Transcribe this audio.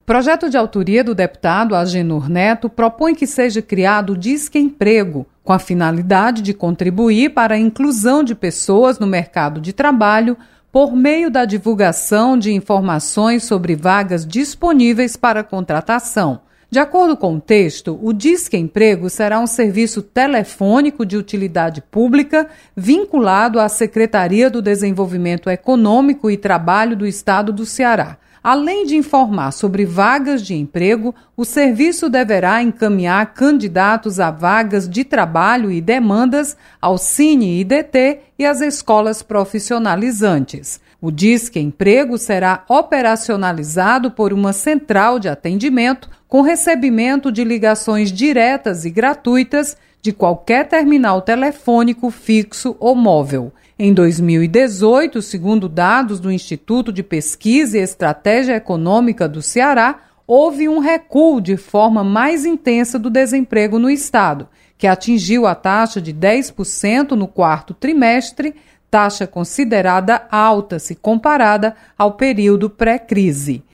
O projeto de autoria do deputado Agenor Neto propõe que seja criado o Disque Emprego, com a finalidade de contribuir para a inclusão de pessoas no mercado de trabalho por meio da divulgação de informações sobre vagas disponíveis para contratação. De acordo com o texto, o Disque Emprego será um serviço telefônico de utilidade pública vinculado à Secretaria do Desenvolvimento Econômico e Trabalho do Estado do Ceará. Além de informar sobre vagas de emprego, o serviço deverá encaminhar candidatos a vagas de trabalho e demandas ao Cine-IDT e às escolas profissionalizantes. O Disque Emprego será operacionalizado por uma central de atendimento com recebimento de ligações diretas e gratuitas de qualquer terminal telefônico fixo ou móvel. Em 2018, segundo dados do Instituto de Pesquisa e Estratégia Econômica do Ceará, houve um recuo de forma mais intensa do desemprego no estado, que atingiu a taxa de 10% no quarto trimestre, taxa considerada alta se comparada ao período pré-crise.